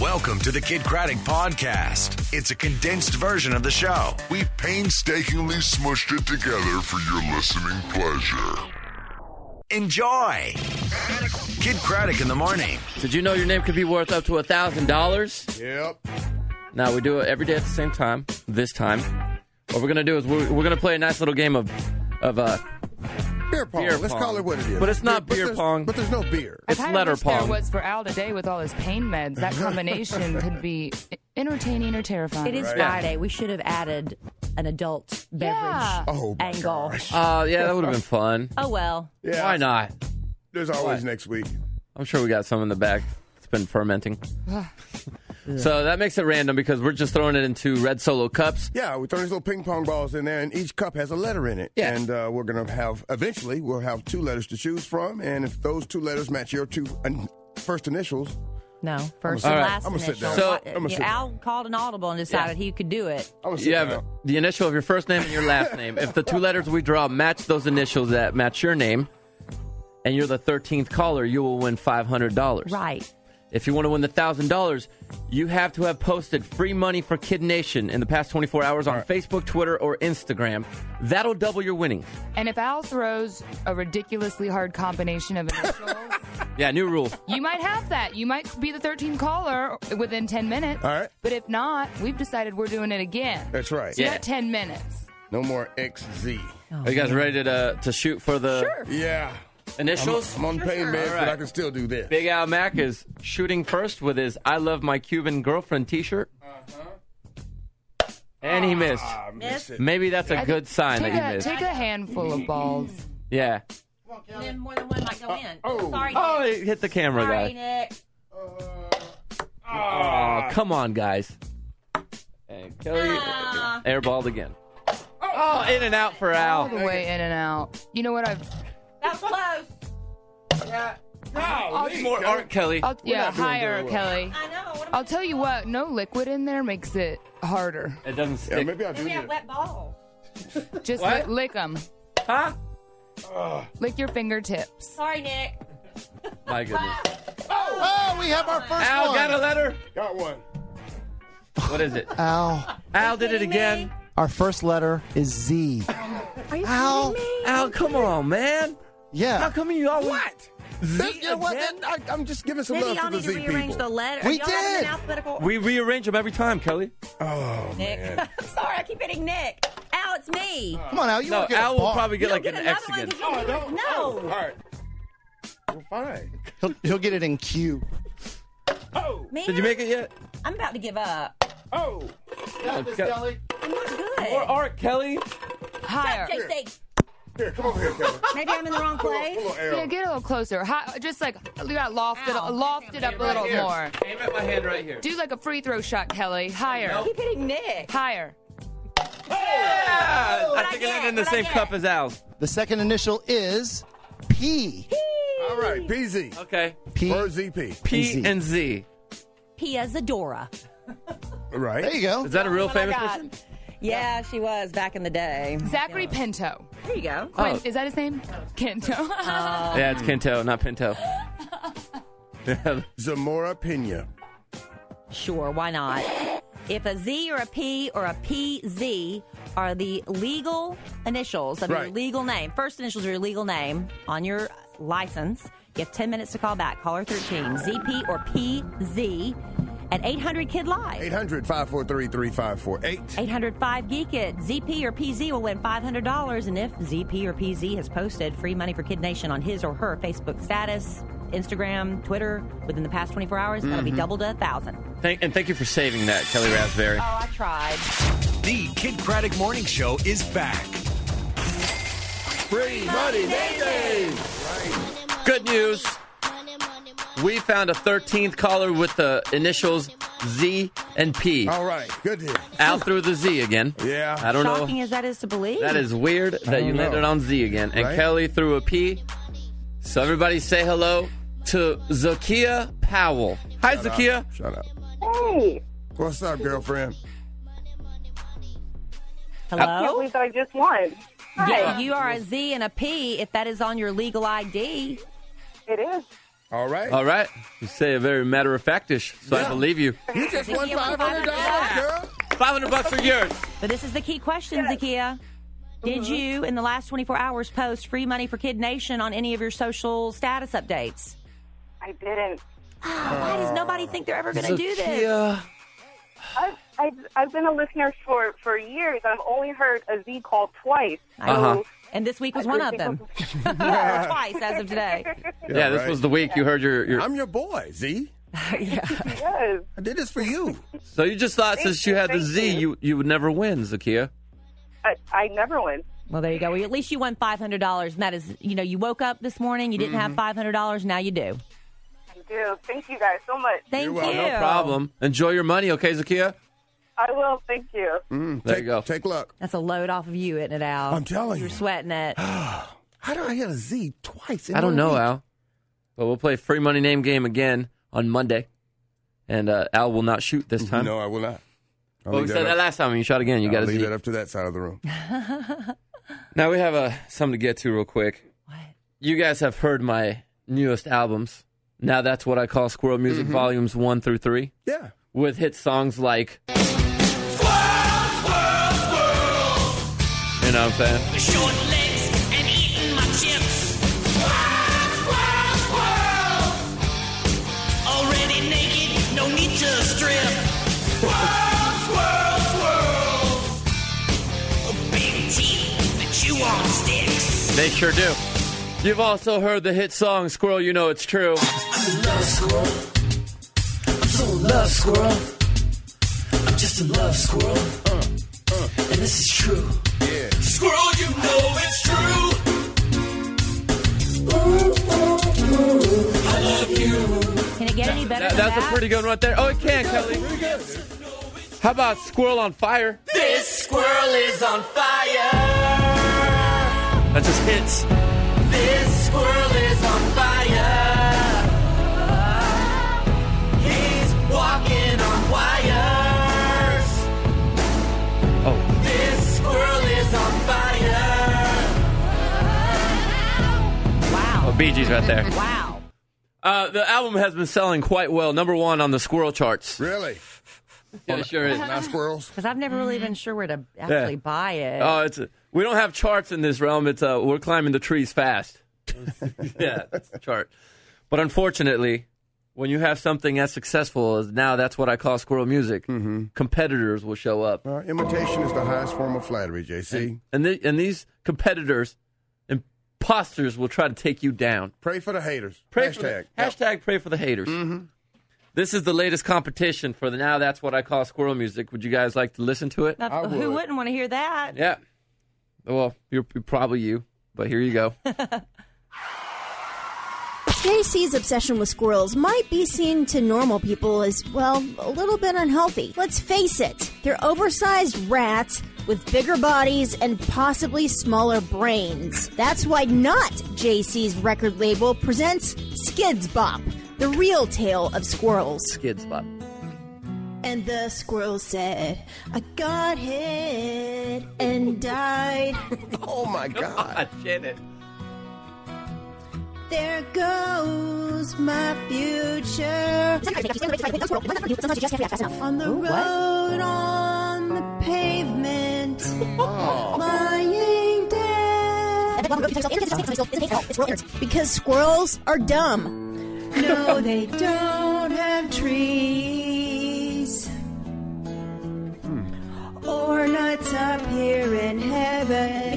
Welcome to the Kid Craddock Podcast. It's a condensed version of the show. We painstakingly smushed it together for your listening pleasure. Enjoy. Kid Craddock in the morning. Did you know your name could be worth up to $1,000? Yep. Now, we do it every day at the same time, this time. What we're going to do is we're going to play a nice little game of Beer pong. Let's call it what it is. But it's not beer pong. But there's no beer. It's I letter wish pong. There was for Al today with all his pain meds. That combination could be entertaining or terrifying. It is Friday. We should have added an adult beverage Oh, my angle. gosh. Yeah, that would have been fun. Oh, well. Yeah. Why not? There's always What? next week. I'm sure we got some in the back. It's been fermenting. So that makes it random because we're just throwing it into red Solo cups. Yeah, we throw these little ping pong balls in there, and each cup has a letter in it. Yeah. And we're going to have, eventually, we'll have two letters to choose from. And if those two letters match your two first initials, No, first All and right. last I'm gonna sit initial. down. So- I'm gonna sit Al called an audible and decided he could do it. I'm going to sit You have down. the initial of your first name and your last name. If the two letters we draw match those initials that match your name, and you're the 13th caller, you will win $500. Right. If you want to win the $1,000, you have to have posted free money for Kid Nation in the past 24 hours on Facebook, Twitter, or Instagram. That'll double your winnings. And if Al throws a ridiculously hard combination of initials, Yeah, new rule. you might have that. You might be the 13th caller within 10 minutes. All right. But if not, we've decided we're doing it again. That's right. So you Yeah. got 10 minutes. No more XZ. Are you guys ready to shoot for the Yeah. initials? I'm on pain meds, All but I right. can still do this. Big Al Mac is shooting first with his I Love My Cuban Girlfriend t-shirt. And he missed. Miss it. Maybe that's a good sign that he missed. Take a handful of balls. Yeah. And then more than one might go in. Oh. Sorry, Oh, Nick. he hit the camera Sorry, guy. Nick. Oh, come on, guys. And Kelly airballed again. Oh, in and out for All Al. the way in and out. You know what? That was close. More Art Kelly. Yeah, not doing higher, very well. Kelly. I know. What am I'll tell you what, no liquid in there makes it harder. It doesn't Yeah, stick. maybe I'll do we have this. wet balls. Just What? lick them. Huh? Lick your fingertips. Sorry, Nick. My goodness. Oh, we have our first Al one. got a letter. Got one. What is it? Al, Al did it kidding again. me? our first letter is Z. Are you Al. kidding me? Al, come on, man. How Yeah. come you always... What? Z You know what? again? I'm just giving some Maybe love y'all to the need to Z rearrange people. the letter. We Y'all have them in did. alphabetical. We rearrange them every time, Kelly. Oh, Nick. man. I'm sorry, I keep hitting Nick. Al, it's me. Come on, Al. You No, won't get a Al will bar. probably get You'll like get an another X one again. 'cause you do it. No. All right. Well, fine. He'll get it in Q. Oh. Man, Did you make it yet? I'm about to give up. Oh. Kelly. I'm not good. Or Art Kelly. Higher. JC. Here, come over here, Kelly. Maybe I'm in the wrong place. Come on, Yeah, Arrow. get a little closer. Just like you got lofted up a little Here. more. Aim at my hand right here. Do like a free throw shot, Kelly. Higher. I keep hitting Nick. Higher. Yeah! I think get? it in the What'd I same get? cup as Al's. The second initial is P. All right, PZ. Okay. P. Or ZP. P Z. and Z. Pia Zadora. Right. There you go. Is that a real What I famous got. person? Yeah, she was back in the day. Zachary Pinto. There you go. Oh. Is that his name? Pinto. Yeah, it's Quinto, not Pinto. Zamora Pena. Sure, why not? If a Z or a P or a PZ are the legal initials of your Right. legal name, first initials of your legal name on your license, you have 10 minutes to call back. Caller 13, ZP or PZ at 800-KID-LIVE. 800-543-3548. 800-5-GEEK-IT. ZP or PZ will win $500. And if ZP or PZ has posted free money for Kid Nation on his or her Facebook status, Instagram, Twitter within the past 24 hours, that'll be doubled to 1,000. Thank you for saving that, Kelly Raspberry. Oh, I tried. The Kid Craddock Morning Show is back. Free money Mondays. Good news. We found a 13th caller with the initials Z and P. All right. Good deal. Al threw the Z again. Yeah. I don't Shocking know. as that is to believe. That is weird that you know. landed on Z again. And Right? Kelly threw a P. So everybody say hello to Zakia Powell. Hi, Zakia. Shut up. Hey, What's up, girlfriend? I can't Hello? believe that I just won. Yeah, you are a Z and a P if that is on your legal ID. It is. All right. All right. You say a very matter-of-factish, so I Yeah. believe you. You just won $500, girl. $500 for yours. But this is the key question, Zakia. Did you, in the last 24 hours, post free money for Kid Nation on any of your social status updates? I didn't. Why does nobody think they're ever going to do this? Zakia. I've been a listener for years. I've only heard a Z call twice. Uh-huh. And this week was one of them. Twice as of today. Yeah, this was the week you heard your... I'm your boy, Z. Yes. I did this for you. So you just thought since you had the Thank Z, you. you would never win, Zakia. I never win. Well, there you go. Well, at least you won $500. And that is, you woke up this morning, you didn't have $500. Now you do. I do. Thank you guys so much. Thank you. welcome. No problem. Enjoy your money, okay, Zakia? I will. Thank you. There you go. Take luck. That's a load off of you, isn't it, Al? I'm telling You're you. sweating it. How do I hit a Z twice in I don't one know, week? Al. But we'll play free money name game again on Monday. And Al will not shoot this time. No, I will not. I'll Well, leave we that said that up- last time when you shot again. You got I'll to leave Z. that up to that side of the room. Now we have something to get to real quick. What? You guys have heard my newest albums. Now that's what I call Squirrel Music Volumes 1 through 3. Yeah. With hit songs like... You know what I'm saying? Short legs and eating my chips. Squirrel, squirrel. Already naked, no need to strip. Squirrel, squirrel, squirrel. Big teeth that chew on sticks. They sure do. You've also heard the hit song Squirrel, You Know It's True. I'm in love, squirrel. I'm so in love, squirrel. I'm just in love, squirrel. And this is true. Yeah. Squirrel, you know it's true. I love you. Can it get any better than That's that? a pretty good one right there. Oh, it can, Kelly. How about Squirrel on Fire? This squirrel is on fire. That just hits. This squirrel is on fire. He's walking on wires. Oh, This squirrel is on fire. Wow. Bee Gees right there. Wow. The album has been selling quite well. Number 1 on the Squirrel charts. Really? Yeah, it sure is. Not squirrels? Because I've never really been sure where to actually buy it. Oh, we don't have charts in this realm. It's we're climbing the trees fast. Yeah, that's the chart. But unfortunately, when you have something as successful as now, that's what I call squirrel music. Competitors will show up, Imitation is the highest form of flattery, JC. and these competitors, imposters, will try to take you down. Pray for the haters. Hashtag. Hashtag pray for the haters. This is the latest competition for the now that's what I call squirrel music. Would you guys like to listen to it? Who wouldn't want to hear that? Yeah. Well, you're probably you, but here you go. JC's obsession with squirrels might be seen to normal people as, well, a little bit unhealthy. Let's face it, they're oversized rats with bigger bodies and possibly smaller brains. That's why Not JC's record label presents Skids Bop, the real tale of squirrels. Skids Bop. And the squirrel said, I got hit and died. Oh, my God. Janet. There goes my future. On the road, on the pavement, lying dead. Because squirrels are dumb. No, they don't have trees. Or nuts up here in heaven.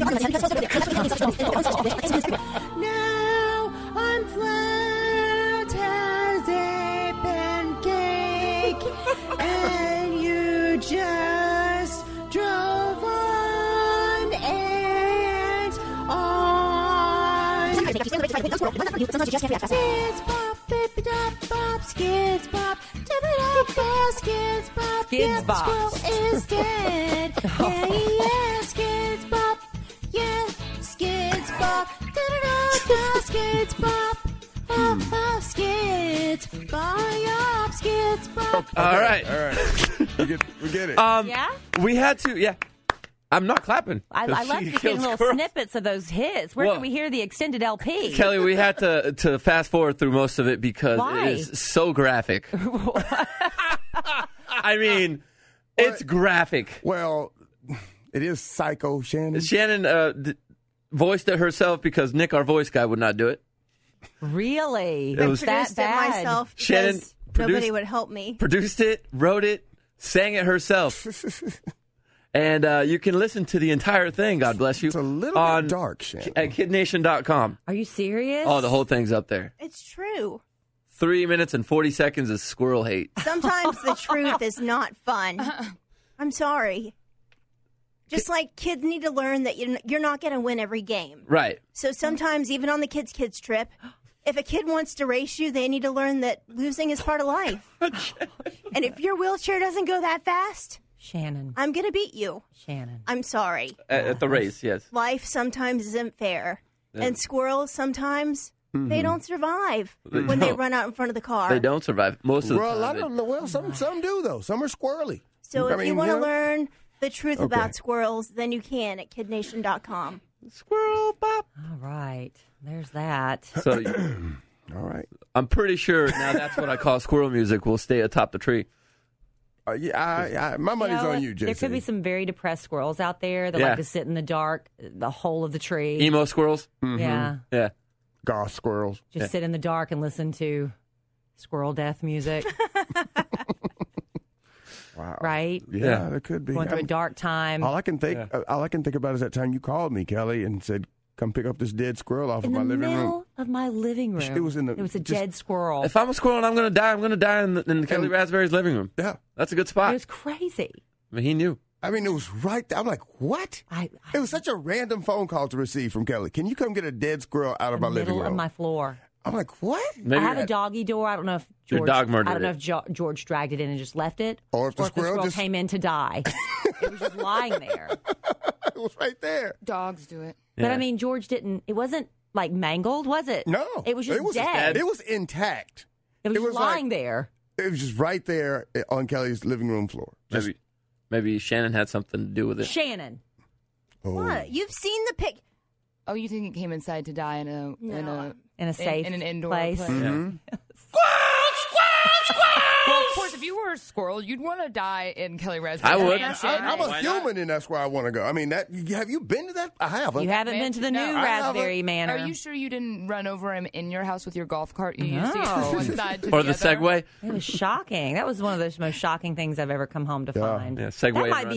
Now I'm flat as a pancake, and you just drove on and on. Skids bop, bippy-dop bop, skids bop, dippy-dop bop, skids bop. Skids Yeah, bop. the squirrel is dead. Yeah, skids bop. Yeah, skids bop. Da-da-da-da, skids bop. Oh, skids bop, skids bop. All right. All right. We get it. Yeah? We had to, yeah. I'm not clapping. I love She just killed getting little squirrels. snippets of those hits. Where Well- can we hear the extended LP? Kelly, we had to fast forward through most of it because Why? it is so graphic. I mean, it's graphic. Well, it is psycho, Shannon. Shannon voiced it herself because Nick, our voice guy, would not do it. Really? It was- that Produced it bad? myself Shannon because nobody produced- would help me. Produced it, wrote it, sang it herself. And you can listen to the entire thing, God bless you. It's a little bit dark, Shannon. At KidNation.com. Are you serious? Oh, the whole thing's up there. It's true. 3 minutes and 40 seconds of squirrel hate. Sometimes the truth is not fun. I'm sorry. Just like kids need to learn that you're not going to win every game. Right. So sometimes, even on the kids' trip, if a kid wants to race you, they need to learn that losing is part of life. And if your wheelchair doesn't go that fast, Shannon. I'm going to beat you. Shannon. I'm sorry. At the race, yes. Life sometimes isn't fair. Yeah. And squirrels sometimes, they don't survive They when they don't. run out in front of the car. They don't survive most of the Well, a time. lot of them, well, some do, though. Some are squirrely. So if you want to know. learn the truth Okay. about squirrels, then you can at KidNation.com. Squirrel pop. All right. There's that. So All right. I'm pretty sure now that's what I call squirrel music will stay atop the tree. Yeah, my money's know on what? you, JC. There could be some very depressed squirrels out there that Yeah. like to sit in the dark, the hole of the tree. Emo squirrels? Yeah. Yeah. Goth squirrels. Just sit in the dark and listen to squirrel death music. Wow. Right? Yeah, there could be. Going through a dark time. All I can think about is that time you called me, Kelly, and said, "Come pick up this dead squirrel off in of the my living middle room." of my living room. It was in the. It was a just- dead squirrel. If I'm a squirrel and I'm going to die, I'm going to die in the Kelly Raspberry's living room. Yeah. That's a good spot. It was crazy. I mean, he knew. I mean, it was right there. I'm like, what? It was such a random phone call to receive from Kelly. Can you come get a dead squirrel out of my living Middle room? of my floor. I'm like, what? Maybe I have a doggy door. I don't know if Your George, dog murdered I don't know it. if George dragged it in and just left it, Or if the squirrel just- came in to die. It was just lying there. It was right there. Dogs do it. But I mean, George didn't. It wasn't like mangled, was it? No. it was just dead. dead. It was intact. It was just lying like- there. It was just right there on Kelly's living room floor. Just, Maybe Shannon had something to do with it. Shannon. What? You've seen the pic. Oh, you think it came inside to die in a safe in an indoor place? place? Mm-hmm. Well, of course, if you were a squirrel, you'd want to die in Kelly Raspberry. I would. Mansion. I'm a human, and that's where I want to go. I mean, have you been to that? I haven't. You haven't been to the new No. Raspberry Manor. Are you sure you didn't run over him in your house with your golf cart? You used to No. from one side to Or the the other? Segway. It was shocking. That was one of the most shocking things I've ever come home to find. Yeah, Segway that and might run. be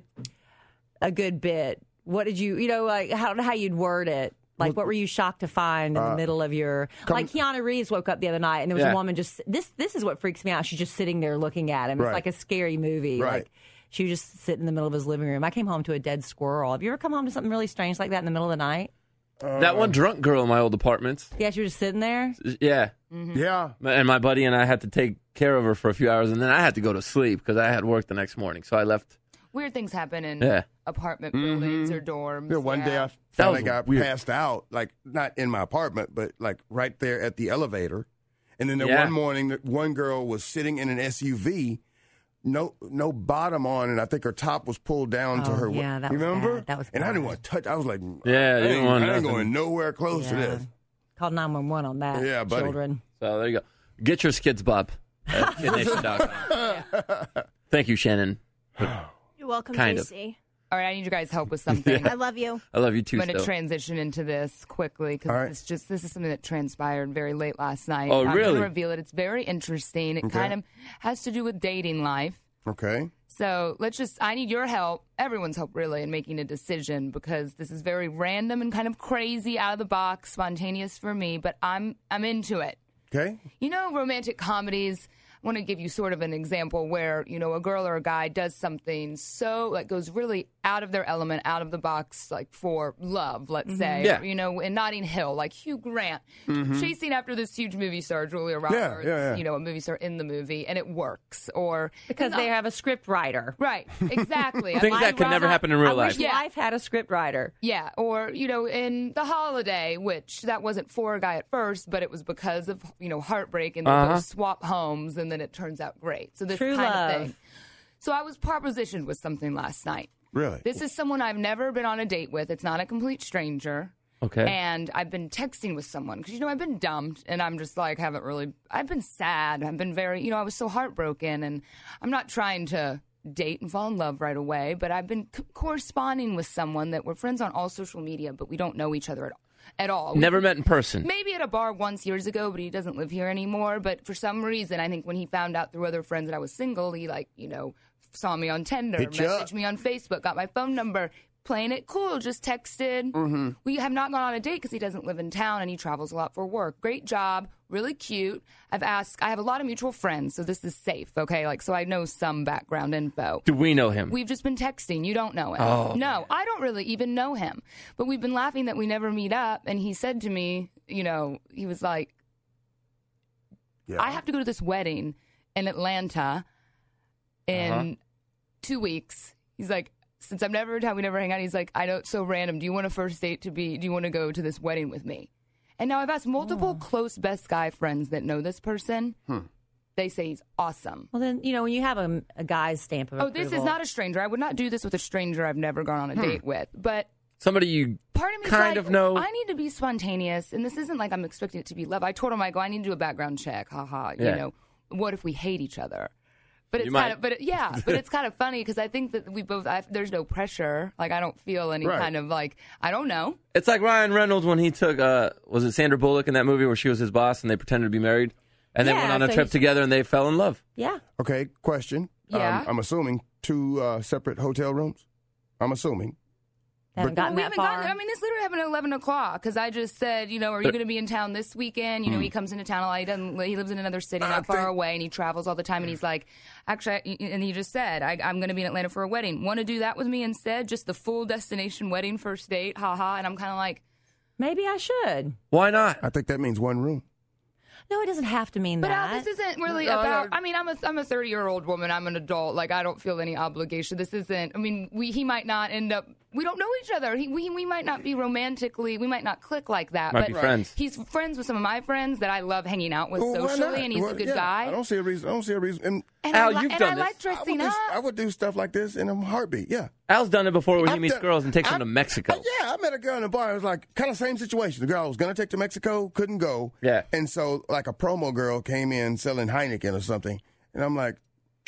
a good bit. What did you know, like how you'd word it? Like, what were you shocked to find in the middle of your... Like, Keanu Reeves woke up the other night, and there was Yeah. a woman just... This is what freaks me out. She's just sitting there looking at him. It's Right. like a scary movie. Right. Like, she was just sitting in the middle of his living room. I came home to a dead squirrel. Have you ever come home to something really strange like that in the middle of the night? That one drunk girl in my old apartment. Yeah, she was just sitting there. Yeah. Yeah. And my buddy and I had to take care of her for a few hours, and then I had to go to sleep because I had work the next morning. So I left. Weird things happen in Yeah. apartment buildings or dorms. Yeah, one day I That finally was got weird. passed out, like not in my apartment, but like right there at the elevator. And then Yeah. one morning, one girl was sitting in an SUV, no bottom on, and I think her top was pulled down to Oh, her. yeah, that you was remember? bad. That was and I didn't bad. want to touch. I was like, Yeah, you didn't want I ain't nothing. going nowhere close to Yeah. this. Called 911 on that, Yeah, buddy. children. So there you go. Get your skids, Bob. At KidNation.com. Thank you, Shannon. You're welcome, Kind of. JC. All right, I need you guys' help with something. I love you. I love you too, I'm going to still. transition into this quickly All right. because this is something that transpired very late last night. Oh, I'm really? going to reveal it. It's very interesting. It Okay. kind of has to do with dating life. Okay. So I need your help, everyone's help really, in making a decision because this is very random and kind of crazy, out of the box, spontaneous for me, but I'm into it. Okay. You know, romantic comedies, I want to give you sort of an example where, you know, a girl or a guy does something so, like, goes really out of their element, out of the box, like, for love, let's say. Yeah. Or, you know, in Notting Hill, like Hugh Grant, chasing after this huge movie star, Julia Roberts, yeah. you know, a movie star in the movie, and it works. Or Because they have a script writer. Right, exactly. Things that could never happen in real I life. wish Yeah. life had a script writer. Yeah, or, you know, in The Holiday, which that wasn't for a guy at first, but it was because of, you know, heartbreak, and they both swap homes, and then it turns out great. So this True kind love. of thing. So I was propositioned with something last night. Really? This is someone I've never been on a date with. It's not a complete stranger. Okay. And I've been texting with someone because, I've been dumped and I'm just like, I've been sad. I've been very, I was so heartbroken, and I'm not trying to date and fall in love right away, but I've been corresponding with someone that we're friends on all social media, but we don't know each other at all. Never met in person. Maybe at a bar once years ago, but he doesn't live here anymore. But for some reason, I think when he found out through other friends that I was single, he saw me on Tinder, messaged me on Facebook, got my phone number. Playing it cool, just texted. Mm-hmm. We have not gone on a date because he doesn't live in town and he travels a lot for work. Great job, really cute. I have a lot of mutual friends, so this is safe, okay? So I know some background info. Do we know him? We've just been texting. You don't know him. Oh. No, I don't really even know him. But we've been laughing that we never meet up, and he said to me, he was like, I have to go to this wedding in Atlanta in 2 weeks. He's like, since we never hang out, he's like, I know it's so random. Do you want a first date do you want to go to this wedding with me? And now I've asked multiple close best guy friends that know this person. They say he's awesome. Well, then, when you have a guy's stamp of approval. This is not a stranger. I would not do this with a stranger I've never gone on a date with. But somebody you part of me kind of know. I need to be spontaneous. And this isn't like I'm expecting it to be love. I told him, I need to do a background check. Haha. What if we hate each other? But it's but it's kind of funny because I think that we both. There's no pressure. I don't feel any kind of I don't know. It's like Ryan Reynolds when he took was it Sandra Bullock in that movie where she was his boss and they pretended to be married and they went on a trip together and they fell in love. Yeah. Okay. Question. Yeah. I'm assuming 2 separate hotel rooms. I'm assuming. Haven't gotten that far. This literally happened at 11 o'clock because I just said, are you going to be in town this weekend? He comes into town a lot. He lives in another city not far away, and he travels all the time. And he's like, actually, and he just said, I'm going to be in Atlanta for a wedding. Want to do that with me instead? Just the full destination wedding first date, haha. And I'm kind of like, maybe I should. Why not? I think that means 1 room. No, it doesn't have to mean but that. But this isn't really about. I'm a 30-year-old woman. I'm an adult. I don't feel any obligation. This isn't. He might not end up. We don't know each other. We might not be romantically. We might not click like that. Might be friends. He's friends with some of my friends that I love hanging out with socially, and he's a good guy. I don't see a reason. And Al, I you've done like this. dressing up. I would do stuff like this in a heartbeat. Yeah. Al's done it before when he meets girls and takes them to Mexico. I met a girl in the bar. It was kind of same situation. The girl was going to take to Mexico, couldn't go. Yeah. And so a promo girl came in selling Heineken or something. And I'm like,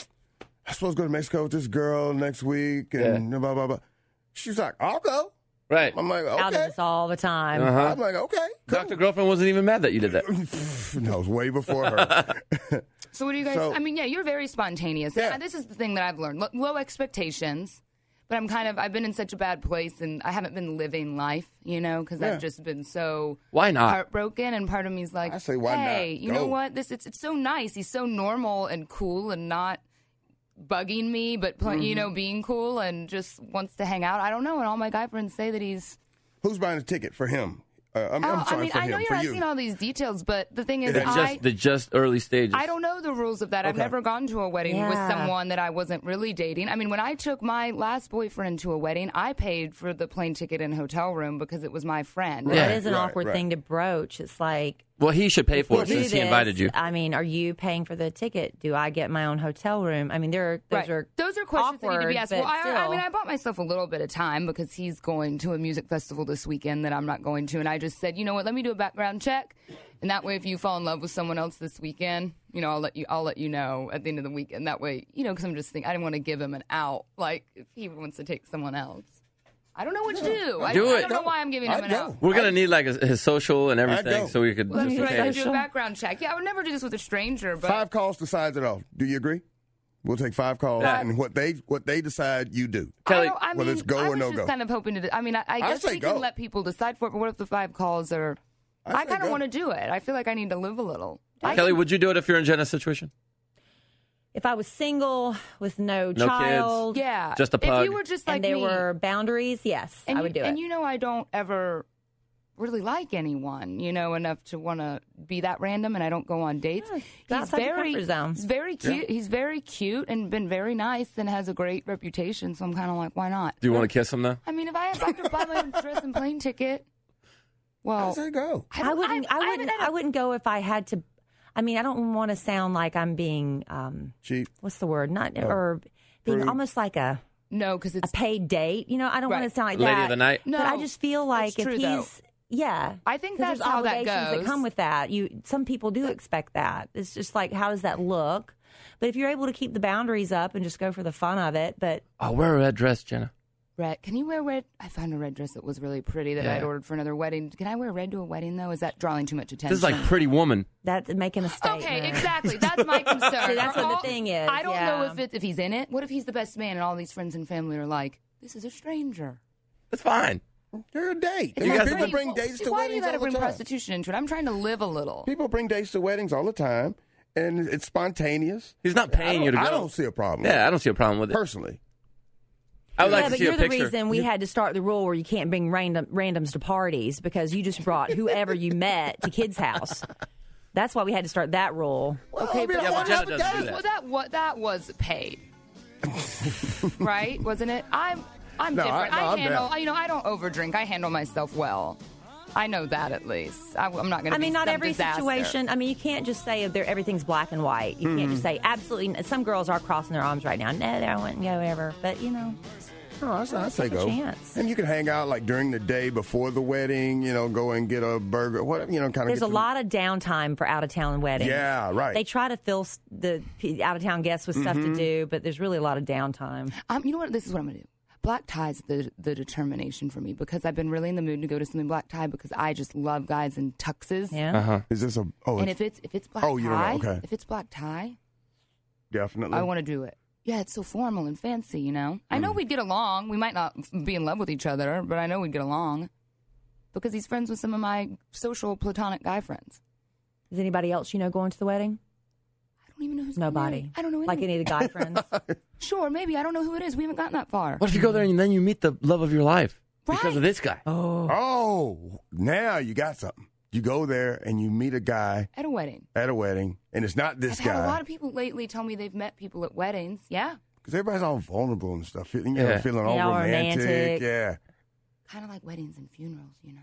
I'm supposed to go to Mexico with this girl next week and blah, blah, blah. She's like, I'll go. Right. I'm like, okay. Al does this all the time. I'm like, okay. Cool. Dr. Girlfriend wasn't even mad that you did that. No, it was way before her. So what do you guys? You're very spontaneous. Yeah. This is the thing that I've learned: low expectations. But I've been in such a bad place, and I haven't been living life, because I've just been so why not heartbroken. And part of me is like, I say, why hey, not? You know what? It's so nice. He's so normal and cool, and not bugging me, but being cool and just wants to hang out. I don't know. And all my guy friends say that he's. Who's buying a ticket for him? I'm sorry for him. I know you're asking all these details, but the thing is, just early stages. I don't know the rules of that. Okay. I've never gone to a wedding with someone that I wasn't really dating. When I took my last boyfriend to a wedding, I paid for the plane ticket and hotel room because it was my friend. Well, it is an awkward thing to broach. It's like, well, he should pay for it since he invited you. Are you paying for the ticket? Do I get my own hotel room? Those are questions that need to be asked. Well, I bought myself a little bit of time because he's going to a music festival this weekend that I'm not going to, and I just said, you know what, let me do a background check, and that way, if you fall in love with someone else this weekend, I'll let you know at the end of the weekend. That way, because I'm just thinking I didn't want to give him an out, if he wants to take someone else. I don't know what to do. I don't know why I'm giving him an out. We're going to need his social and everything so we could do a background check. Yeah, I would never do this with a stranger. But 5 calls decides it all. Do you agree? We'll take 5 calls, and what they decide, you do. Kelly, whether it's go or no go. I was just kind of hoping to. I guess we can let people decide for it. But what if the 5 calls are? I kind of want to do it. I feel like I need to live a little. Kelly, would you do it if you're in Jenna's situation? If I was single with no child, kids, yeah, just a pug, if you were just like and there were boundaries, yes, I would do it. And I don't ever really like anyone, enough to want to be that random, and I don't go on dates. Yeah, he's very cute. Yeah. He's very cute and been very nice and has a great reputation. So I'm kind of like, why not? Do you want to kiss him though? If I have to buy my own dress and plane ticket, well, how's that go? I wouldn't go if I had to. I don't want to sound like I'm being cheap. What's the word? Not or being rude. Almost like a No, because it's a paid date. You know, I don't want to sound like Lady that. of the night. No, but I just feel like it's if true, he's yeah, I think 'cause that's there's how that obligations goes. that come with that. Some people do expect that. It's just like, how does that look? But if you're able to keep the boundaries up and just go for the fun of it, but I'll wear a red dress, Jenna. red. Can you wear red? I found a red dress that was really pretty that I'd ordered for another wedding. Can I wear red to a wedding though? Is that drawing too much attention? This is like Pretty Woman. that's making a statement. Okay, exactly. That's my concern. See, that's what the thing is. I don't know yeah. if he's in it. What if he's the best man and all these friends and family are like, this is a stranger? That's fine. They're a date. It's You not people great. bring dates to Why do you weddings got to all the bring time. prostitution into it? I'm trying to live a little. People bring dates to weddings all the time, and it's spontaneous. He's not paying you to go. I don't see a problem. Yeah, I don't see a problem with it. Personally. I would like yeah, to but see you're a the picture. reason we had to start the rule where you can't bring randoms to parties because you just brought whoever you met to Kid's house. That's why we had to start that rule. Okay, Yeah, but Jenna doesn't do that. Well, that was paid, right? Wasn't it? I'm No, different. I'm handle. down. I don't overdrink. I handle myself well. I know that at least. I'm not going to. I mean, not some every disaster. situation. I mean, you can't just say everything's black and white. You can't just say absolutely. Some girls are crossing their arms right now. No, I wouldn't go ever. But you know, No, I say take a go. chance. And you can hang out like during the day before the wedding. Go and get a burger. What kind of. there's a lot of downtime for out of town weddings. Yeah, right. They try to fill the out of town guests with stuff to do, but there's really a lot of downtime. You know what? This is what I'm going to do. Black tie's the determination for me because I've been really in the mood to go to something black tie because I just love guys in tuxes. Yeah. Is this a? Oh, And if it's black Oh, you don't tie, know, okay. if it's black tie, definitely. I want to do it. Yeah, it's so formal and fancy, you know. I know we'd get along. We might not be in love with each other, but I know we'd get along because he's friends with some of my social platonic guy friends. Is anybody else going to the wedding? I don't even know who's Nobody. married. I don't know Like any of the guy friends? Sure, maybe. I don't know who it is. We haven't gotten that far. What if you go there and then you meet the love of your life because Right. of this guy? Oh, now you got something. You go there and you meet a guy At a wedding. and it's not this I've had a lot guy of people lately tell me they've met people at weddings. Yeah. because everybody's all vulnerable and stuff. Feeling Yeah. all all romantic. romantic. Yeah. Kind of like weddings and funerals, you know.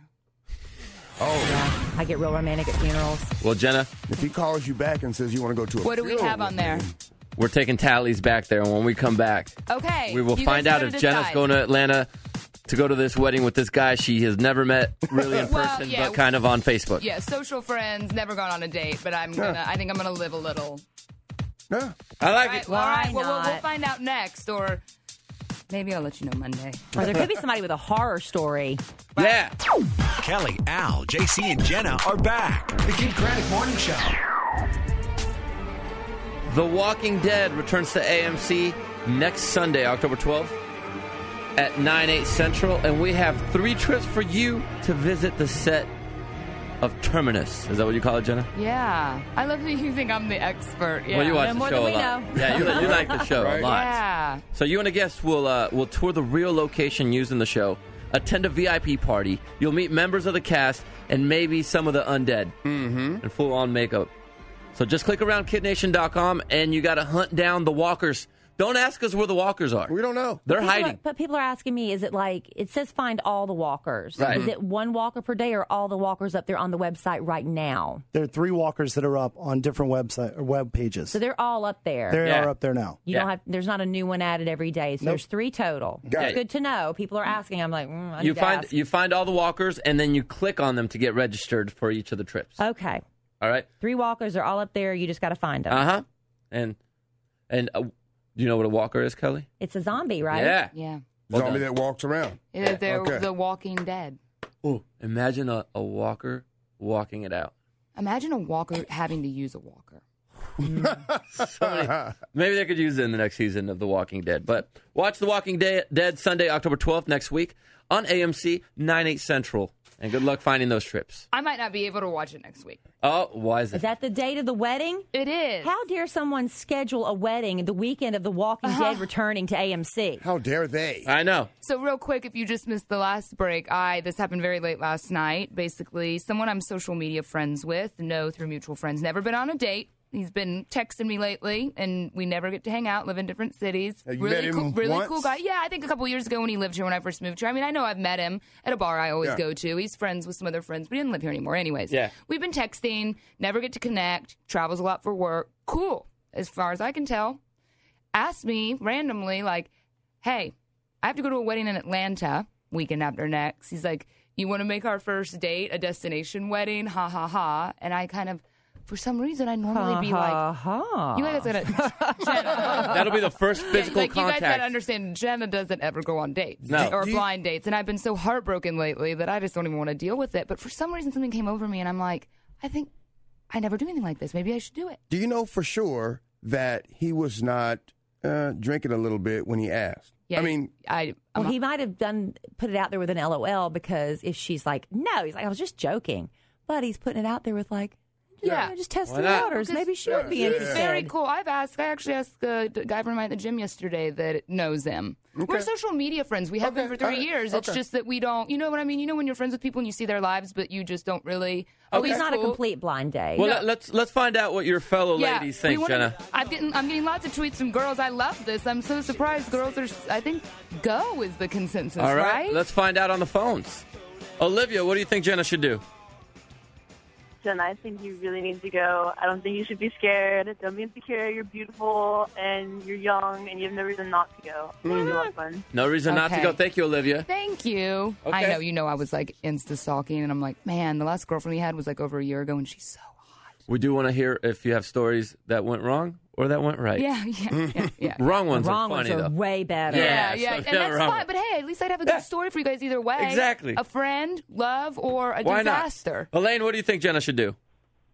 Oh, I get real romantic at funerals. Well, Jenna, if he calls you back and says you want to go to a What do we funeral have on there? we're taking tallies back there, and when we come back, Okay. we will you find guys out gotta if Jenna's decide. going to Atlanta to go to this wedding with this guy she has never met really in Well, person, yeah. but kind of on Facebook. Yeah, social friends, never gone on a date, but I think I'm gonna live a little. Yeah. I like All right, it. well, all right. Why Well, we'll not? find out next, or maybe I'll let you know Monday. Or there could be somebody with a horror story. Yeah. Kelly, Al, JC, and Jenna are back. The Kid Craddock Morning Show. The Walking Dead returns to AMC next Sunday, October 12th at 9/8 Central, and we have 3 trips for you to visit the set of Terminus. Is that what you call it, Jenna? Yeah, I love that you think I'm the expert. Yeah. Well, you watch know the more show than a we lot. know. Yeah, you like the show a lot. Yeah. So you and a guest will tour the real location used in the show, attend a VIP party. You'll meet members of the cast and maybe some of the undead in full-on makeup. So just click around KidNation.com and you got to hunt down the walkers. Don't ask us where the walkers are. We don't know. They're hiding. But people are asking me, is it like, it says find all the walkers. Right. Is it one walker per day or all the walkers up there on the website right now? There are 3 walkers that are up on different website or web pages. So they're all up there. They Yeah. are up there now. You don't have. There's not a new one added every day. So there's 3 total. Got It's it. good to know. People are asking. I'm like, I You need to find ask. you find all the walkers and then you click on them to get registered for each of the trips. Okay. All right? 3 walkers are all up there. You just got to find them. Uh-huh. And do you know what a walker is, Kelly? It's a zombie, right? Yeah. Yeah. Well Zombie done. that walks around. They're Okay. the Walking Dead. Ooh, imagine a walker walking it out. Imagine a walker having to use a walker. Maybe they could use it in the next season of The Walking Dead. But watch The Walking Dead Sunday, October 12th next week on AMC, 9/8 Central. And good luck finding those trips. I might not be able to watch it next week. Oh, why is Is it? that the date of the wedding? It is. How dare someone schedule a wedding the weekend of The Walking Dead returning to AMC? How dare they? I know. So real quick, if you just missed the last break, this happened very late last night. Basically, someone I'm social media friends with, know through mutual friends, never been on a date. He's been texting me lately, and we never get to hang out, live in different cities. Have you Really met him cool, really once? cool guy. Yeah, I think a couple years ago when he lived here when I first moved here. I mean, I know I've met him at a bar I always Yeah. go to. He's friends with some other friends, but he didn't live here anymore anyways. Yeah. We've been texting, never get to connect, travels a lot for work. Cool, as far as I can tell. Asked me randomly, like, hey, I have to go to a wedding in Atlanta weekend after next. He's like, you want to make our first date a destination wedding? Ha, ha, ha. And I kind of, for some reason, I normally be like, you guys gotta, Jenna. That'll be the first physical You guys contact. gotta understand, Jenna doesn't ever go on dates or blind dates. And I've been so heartbroken lately that I just don't even want to deal with it. But for some reason, something came over me, and I'm like, I think I never do anything like this. Maybe I should do it. Do you know for sure that he was not drinking a little bit when he asked? Yeah, I mean, he might have put it out there with an LOL, because if she's like, no, he's like, I was just joking. But he's putting it out there with like, just testing the waters. Maybe she would be interested. He's very cool. I actually asked a guy from at the gym yesterday that knows him. Okay. We're social media friends. We have been for 3 years. It's just that we don't, you know what I mean? You know when you're friends with people and you see their lives, but you just don't really. Oh, he's not a complete blind date. Well, let's find out what your fellow ladies think, Jenna. I'm getting lots of tweets from girls. I love this. I'm so surprised. Girls are, I think, go is the consensus, All right? Let's find out on the phones. Olivia, what do you think Jenna should do? Jenna, I think you really need to go. I don't think you should be scared. Don't be insecure. You're beautiful and you're young and you have no reason not to go. It's going to be a lot of fun. No reason not to go. Thank you, Olivia. Thank you. Okay. I know, I was like Insta-stalking, and I'm like, man, the last girlfriend we had was like over a year ago, and she's so hot. We do want to hear if you have stories that went wrong or that went right. Yeah. Wrong ones are funny, ones are though. way better. Yeah. So And that's fine. But hey, at least I'd have a good story for you guys either way. Exactly. A friend, love, or a disaster. Not? Elaine, what do you think Jenna should do?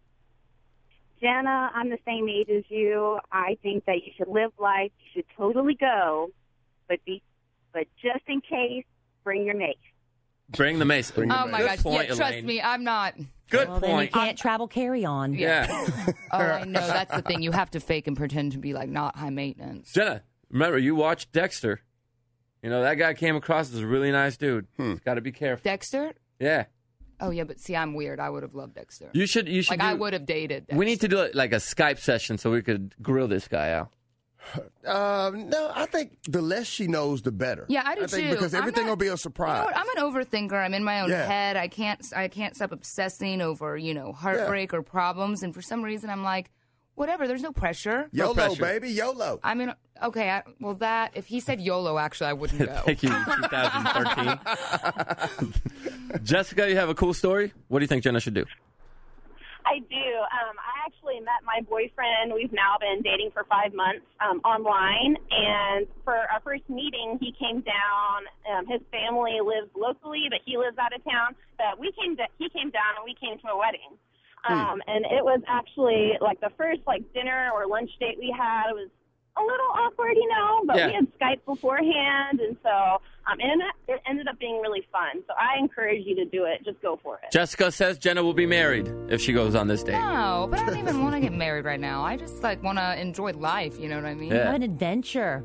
Jenna, I'm the same age as you. I think that you should live life. You should totally go, but just in case, bring your mace. Bring the mace. Oh my gosh! Point, Trust Elaine. me, I'm not. Good point. Then you can't travel carry-on. Yeah. Oh, I know. That's the thing. You have to fake and pretend to be like not high maintenance. Jenna, remember you watched Dexter. You know that guy came across as a really nice dude. Got to be careful. Dexter? Yeah. Oh yeah, but see, I'm weird. I would have loved Dexter. You should. Like I would have dated Dexter. We need to do like a Skype session so we could grill this guy out. No, I think the less she knows, the better. Yeah, I do think too. Because everything will be a surprise. You know what? I'm an overthinker. I'm in my own head. I can't stop obsessing over heartbreak or problems. And for some reason, I'm like, whatever. There's no pressure. YOLO, no pressure. baby, YOLO. I mean, okay. If he said YOLO, actually, I wouldn't go. Thank you, 2013. Jessica, you have a cool story. What do you think Jenna should do? I do. I actually met my boyfriend. We've now been dating for 5 months online. And for our first meeting, he came down. His family lives locally, but he lives out of town. But he came down, and we came to a wedding. And it was actually like the first dinner or lunch date we had. It was a little awkward, but we had Skype beforehand, and so it ended up being really fun. So I encourage you to do it. Just go for it. Jessica says Jenna will be married if she goes on this date. No, but I don't even want to get married right now. I just want to enjoy life. You know what I mean? Yeah. Have an adventure.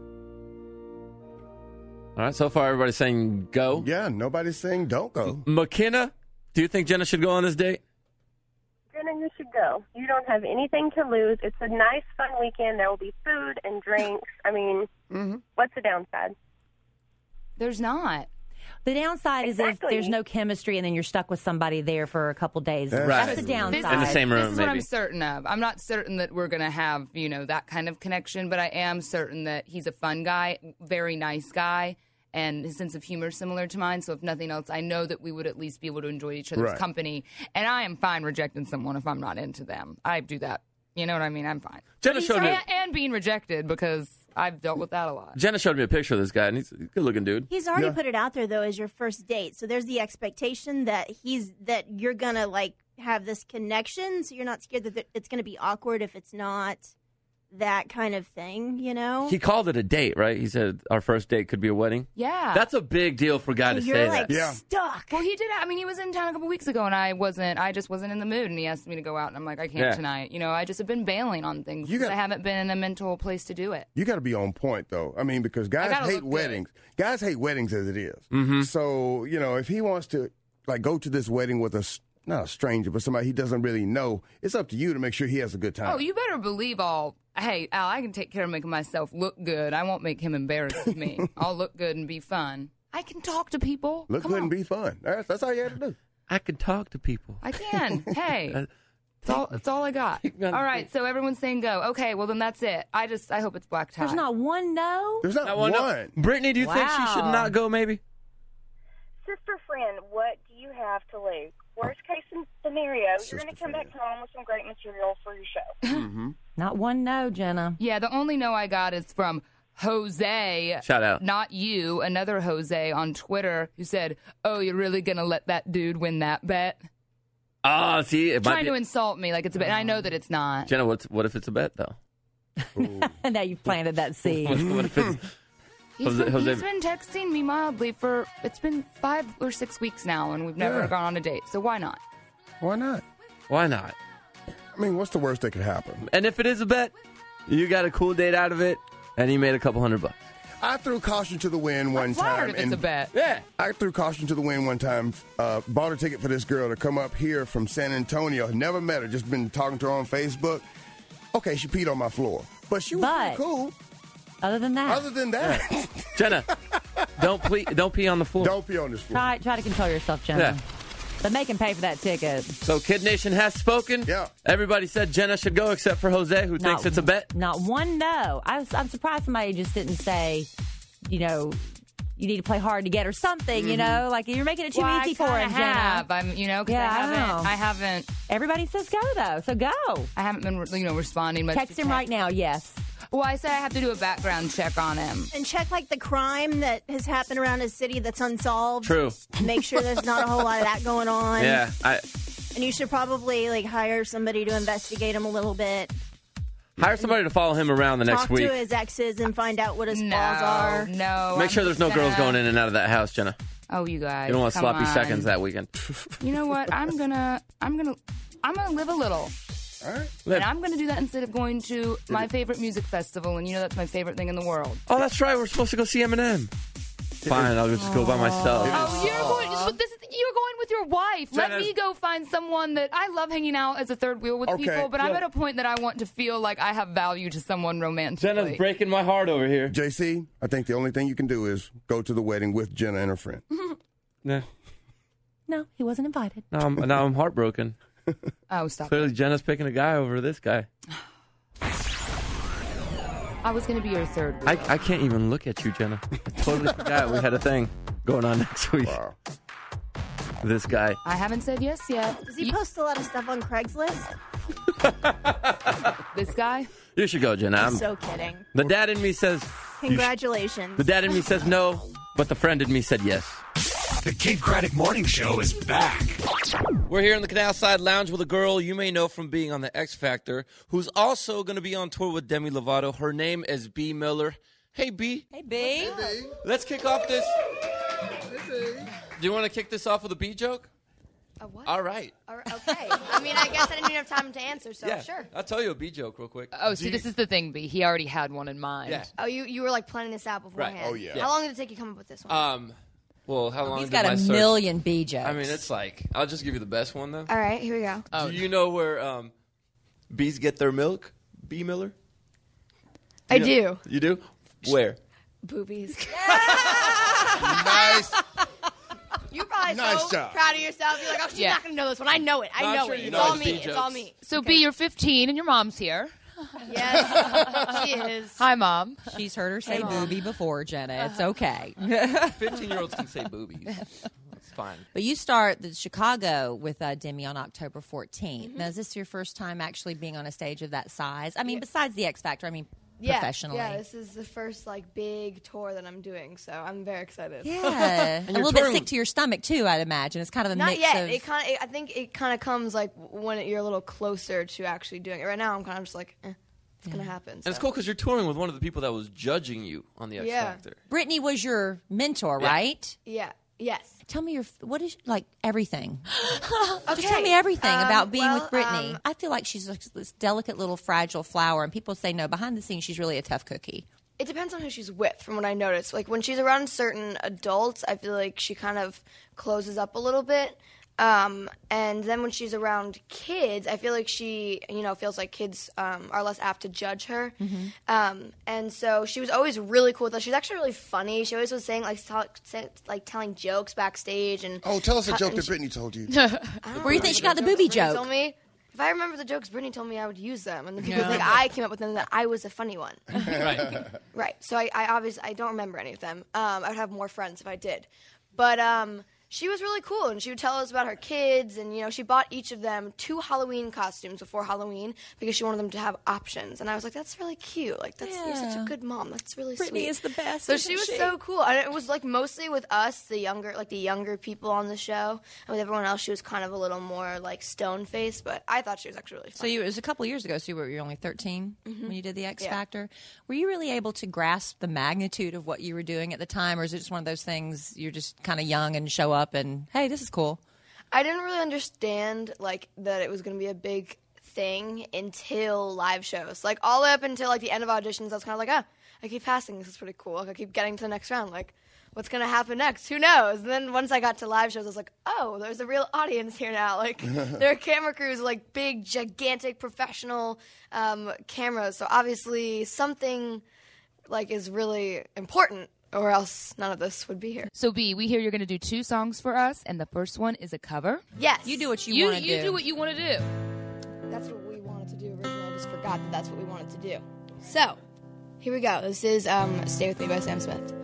All right. So far, everybody's saying go. Yeah. Nobody's saying don't go. McKenna, do you think Jenna should go on this date? Jenna, you should go. You don't have anything to lose. It's a nice, fun weekend. There will be food and drinks. I mean, what's the downside? There's not. The downside is if there's no chemistry and then you're stuck with somebody there for a couple days. Right. That's the downside. In the same room, This is what I'm certain of. I'm not certain that we're going to have, that kind of connection, but I am certain that he's a fun guy, very nice guy, and his sense of humor is similar to mine. So if nothing else, I know that we would at least be able to enjoy each other's company. And I am fine rejecting someone if I'm not into them. I do that. You know what I mean? I'm fine. Jenna showed me and being rejected because I've dealt with that a lot. Jenna showed me a picture of this guy, and he's a good-looking dude. He's already put it out there, though, as your first date. So there's the expectation that you're going to, have this connection, so you're not scared that it's going to be awkward if it's not that kind of thing, He called it a date, right? He said our first date could be a wedding. Yeah. That's a big deal for a guy to say that. Stuck. Well, he did. I mean, he was in town a couple weeks ago, and I just wasn't in the mood, and he asked me to go out, and I'm like, I can't tonight. I just have been bailing on things because I haven't been in a mental place to do it. You got to be on point, though. I mean, because guys hate weddings. Guys hate weddings as it is. Mm-hmm. So, if he wants to, go to this wedding with not a stranger, but somebody he doesn't really know, it's up to you to make sure he has a good time. Oh, you better believe hey, Al, I can take care of making myself look good. I won't make him embarrass me. I'll look good and be fun. I can talk to people. Look good and be fun. That's all you have to do. I can talk to people. I can. Hey. That's all I got. All right, so everyone's saying go. Okay, well then that's it. I hope it's black tie. There's not one no? There's not one. No. Brittany, do you think she should not go maybe? Sister friend, what do you have to lose? Worst case scenario, you're going to come back home with some great material for your show. Not one no, Jenna. Yeah, the only no I got is from Jose. Shout out. Not you, another Jose on Twitter who said, "Oh, you're really going to let that dude win that bet?" Oh, see, it might trying be... to insult me like it's a bet. And I know that it's not. Jenna, what if it's a bet though? Now you've planted that seed. What if it's... He's been texting me mildly it's been 5 or 6 weeks now, and we've never gone on a date. So why not? Why not? Why not? I mean, what's the worst that could happen? And if it is a bet, you got a cool date out of it, and he made a couple $100. I threw caution to the wind one time. If it's a bet. Yeah. I threw caution to the wind one time. Bought a ticket for this girl to come up here from San Antonio. Never met her. Just been talking to her on Facebook. Okay, she peed on my floor. But she was pretty cool. Other than that. Jenna, don't pee on the floor. Don't pee on this floor. Try to control yourself, Jenna. Yeah. But make him pay for that ticket. So Kid Nation has spoken. Yeah. Everybody said Jenna should go except for Jose, who thinks it's a bet. Not one no. I'm surprised somebody just didn't say, you need to play hard to get or something, you know? Like, you're making it too easy for him, Jenna. I haven't. Everybody says go, though, so go. I haven't been, responding much. Text him right now, yes. Well, I say I have to do a background check on him. And check, the crime that has happened around his city that's unsolved. True. Make sure there's not a whole lot of that going on. Yeah. And you should probably, hire somebody to investigate him a little bit. Hire somebody to follow him around the next week. Talk to his exes and find out what his flaws are. No. Make sure there's no girls going in and out of that house, Jenna. Oh, you guys. You don't want sloppy on. seconds that weekend. You know what? I'm gonna live a little. All right. And I'm going to do that instead of going to my favorite music festival, and that's my favorite thing in the world. Oh, that's right. We're supposed to go see Eminem. Fine, I'll just go by myself. Oh, you're going with your wife. Let me go find someone that I love hanging out as a third wheel with people, but I'm at a point that I want to feel like I have value to someone romantically. Jenna's breaking my heart over here. JC, I think the only thing you can do is go to the wedding with Jenna and her friend. No, he wasn't invited. Now I'm heartbroken. Oh, stop. Clearly, Jenna's picking a guy over this guy. I was going to be your third wheel. I can't even look at you, Jenna. I totally forgot we had a thing going on next week. Wow. This guy. I haven't said yes yet. Does he post a lot of stuff on Craigslist? This guy? You should go, Jenna. I'm so kidding. The dad in me says... Congratulations. The dad in me says no, but the friend in me said yes. The Kid Craddock Morning Show is back. We're here in the Canal Side Lounge with a girl you may know from being on The X Factor, who's also going to be on tour with Demi Lovato. Her name is B. Miller. Hey, B. Hey, B. Let's kick off this. Do you want to kick this off with a B joke? A what? All right. Okay. I mean, I guess I didn't even have time to answer, so sure. I'll tell you a B joke real quick. Oh, see, this is the thing, B. He already had one in mind. Yeah. Oh, you were planning this out beforehand. Right. Oh, yeah. How long did it take you to come up with this one? Well, how long He's did got my a search? million B jokes. I mean, it's I'll just give you the best one, though. All right, here we go. Do you know where bees get their milk? B. Miller? I do. You do? Where? Boobies. Nice. You're probably Nice so job. proud of yourself. You're like, oh, she's not going to know this one. I know it. I know it. It's all me. It's all me. So, B, you're 15 and your mom's here. Yes, she is. Hi, Mom. She's heard her say boobie before, Jenna. It's okay. 15-year-olds can say boobies. That's fine. But you start the Chicago with Demi on October 14th. Now, is this your first time actually being on a stage of that size? I mean, besides the X Factor, professionally. Yeah, this is the first big tour that I'm doing, so I'm very excited. Yeah, a little bit sick to your stomach too, I'd imagine. It's kind of a Not mix yet. of. I think it kind of comes when you're a little closer to actually doing it. Right now, I'm kind of just it's gonna happen. And it's cool because you're touring with one of the people that was judging you on the X Factor. Brittany was your mentor, right? Yeah. Yes. Tell me what is everything. Okay. Just tell me everything about being with well, Brittany. I feel like she's this delicate little fragile flower, and people say no. Behind the scenes, she's really a tough cookie. It depends on who she's with, from what I noticed. When she's around certain adults, I feel like she kind of closes up a little bit. And then when she's around kids, I feel like she, feels like kids are less apt to judge her. Mm-hmm. And so she was always really cool with us. She's actually really funny. She always was saying telling jokes backstage. And tell us a joke that Brittany told you. Where do you think she got the booby joke? Told me. if I remember the jokes, Brittany told me I would use them, and the people think I came up with them, that I was a funny one. Right. Right. So I obviously I don't remember any of them. I would have more friends if I did, but she was really cool, and she would tell us about her kids, and, she bought each of them 2 Halloween costumes before Halloween because she wanted them to have options. And I was like, that's really cute. Like, you're such a good mom. That's really Brittany sweet. is the best. So she was so cool. And it was, mostly with us, the younger people on the show. And with everyone else, she was kind of a little more, stone-faced, but I thought she was actually really fun. So it was a couple of years ago, so you were only 13 when you did the X Factor. Were you really able to grasp the magnitude of what you were doing at the time, or is it just one of those things you're just kind of young and show up and, hey, this is cool? I didn't really understand that it was going to be a big thing until live shows. All the way up until the end of auditions, I was kind of like, I keep passing. This is pretty cool. I keep getting to the next round. What's going to happen next? Who knows? And then once I got to live shows, I was like, oh, there's a real audience here now. There are camera crews, big, gigantic, professional cameras. So obviously something is really important, or else none of this would be here. So, B, we hear you're going to do 2 songs for us, and the first one is a cover. Yes. You do what you want to do. You do what you want to do. That's what we wanted to do originally. I just forgot that's what we wanted to do. So, here we go. This is Stay With Me by Sam Smith.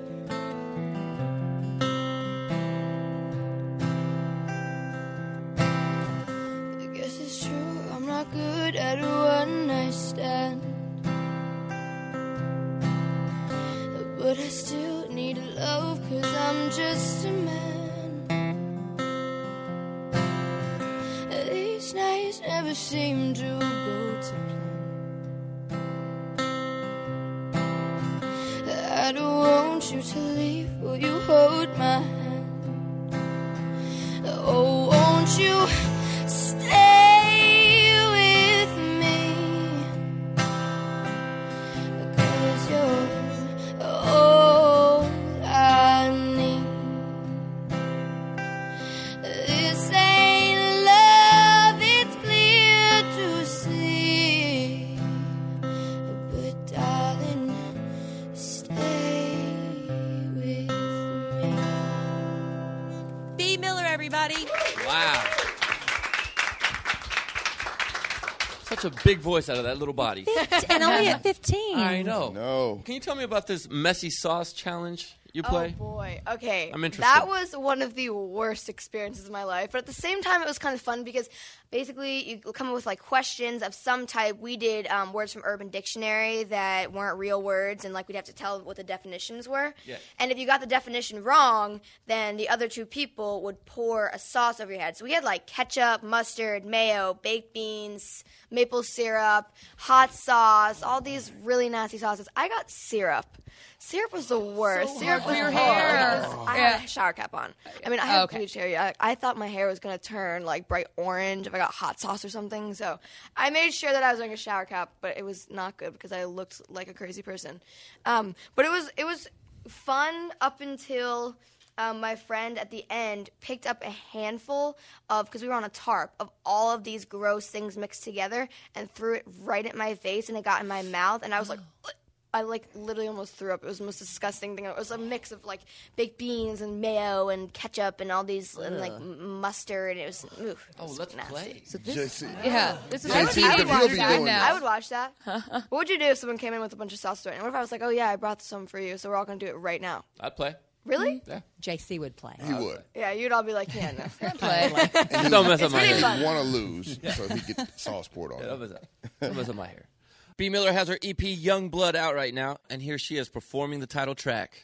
I guess it's true, I'm not good at a one-night stand, but I still need love, 'cause I'm just a man. These nights never seem to go to plan. I don't want you to leave, will you hold my hand? Oh, won't you stay with me? 'Cause you're all I need. This ain't love, it's clear to see. But darling, stay with me. B. Miller, everybody. Wow. Such a big voice out of that little body. And only at 15. I know. No. Can you tell me about this messy sauce challenge you play? Oh, boy. Okay. I'm interested. That was one of the worst experiences of my life. But at the same time, it was kind of fun because basically you come up with questions of some type. We did words from Urban Dictionary that weren't real words, and we'd have to tell what the definitions were. Yeah. And if you got the definition wrong, then the other 2 people would pour a sauce over your head. So we had ketchup, mustard, mayo, baked beans, maple syrup, hot sauce, all these really nasty sauces. I got syrup. Syrup was the worst. So Syrup hard was for your horrible. hair. I had a shower cap on. I mean, I have Okay. bleached hair. I thought my hair was going to turn bright orange if I got hot sauce or something. So I made sure that I was wearing a shower cap, but it was not good because I looked like a crazy person. But it was fun up until my friend at the end picked up a handful of, because we were on a tarp, of all of these gross things mixed together and threw it right at my face, and it got in my mouth, and I was like, I literally almost threw up. It was the most disgusting thing. It was a mix of baked beans and mayo and ketchup and all these and mustard. It was Let's nasty. play. So this, JC. yeah, this is JC, I would he'll watch be that doing now. I would watch that. What would you do if someone came in with a bunch of sauce to it? And what if I was like, oh yeah, I brought some for you, so we're all going to do it right now? I'd play. Really? Yeah. JC would play. He would. Yeah, you'd all be like, yeah, no. Play. And Don't mess up my pretty hair. fun. want to lose, so he get sauce poured on Yeah, him. don't mess up. Don't mess up my hair. B. Miller has her EP Young Blood out right now, and here she is performing the title track.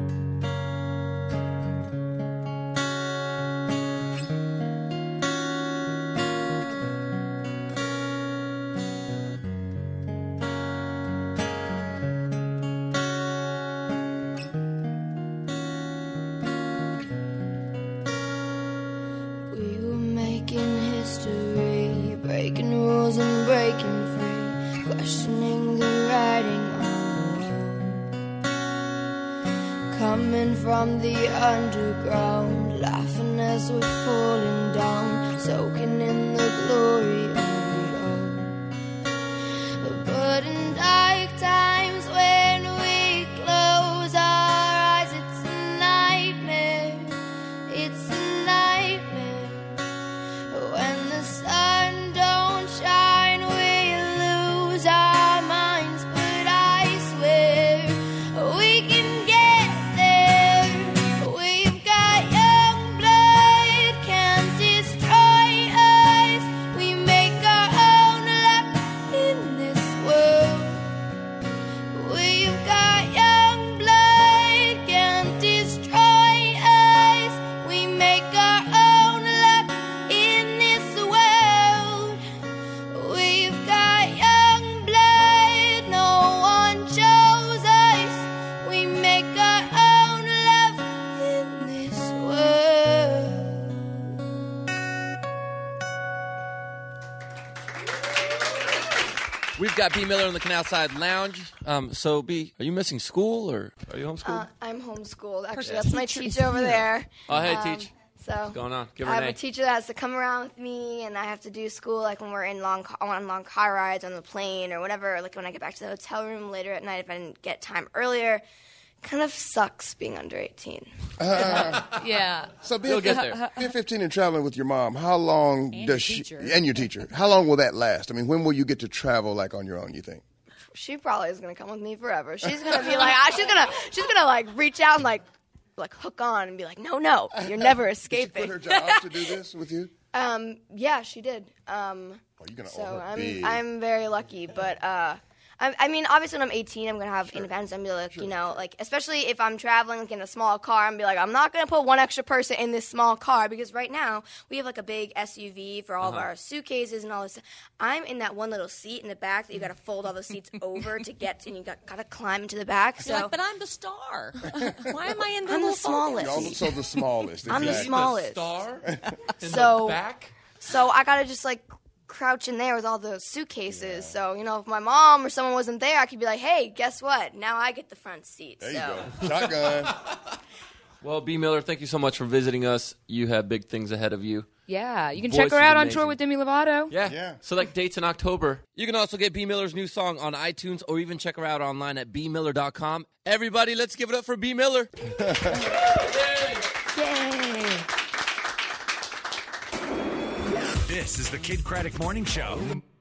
We were making history, breaking rules and breaking free, questioning the writing on the wall. Coming from the underground, laughing as we're falling down, soaking in the glory of it all. But in dark times when we close our eyes, it's a nightmare. It's a nightmare when the sun don't We've got B. Miller in the Canal Side Lounge. So, B, are you missing school or are you homeschooled? I'm homeschooled. Actually, that's my teacher over there. Oh, hey, Teach. So what's going on? Give her I an have A. a teacher that has to come around with me, and I have to do school like when we're on long car rides on the plane or whatever. Like when I get back to the hotel room later at night if I didn't get time earlier. Kind of sucks being under 18. Yeah. So You'll get there. being 15 and traveling with your mom, how long does she and your teacher? How long will that last? I mean, when will you get to travel like on your own? You think? She probably is gonna come with me forever. She's gonna be like, she's gonna like reach out and like hook on and be like, no, you're never escaping. Did she quit her job to do this with you? Yeah, she did. You're gonna So owe her big. I'm very lucky, but I mean, obviously when I'm 18, I'm gonna have independence and be like, you know, like especially if I'm traveling like in a small car, I'm be like, I'm not gonna put one extra person in this small car because right now we have like a big SUV for all of our suitcases and all this stuff. I'm in that one little seat in the back that you gotta fold all the seats over to get to, and you gotta climb into the back. So, You're like, but I'm the star. Why am I in the I'm little the smallest. You're also the smallest. I'm the exactly. smallest. Star in So- the back? So I gotta just like crouch in there with all those suitcases. So, you know, if my mom or someone wasn't there, I could be like, hey, guess what? Now I get the front seat. There so. you go. Shotgun. Well, B. Miller, thank you so much for visiting us. You have big things ahead of you. Yeah, you can Voice check her is out on amazing. tour with Demi Lovato. Yeah. Select dates in October. You can also get B. Miller's new song on iTunes or even check her out online at bmiller.com. Everybody, let's give it up for B. Miller. Yay. This is the Kid Craddock Morning Show.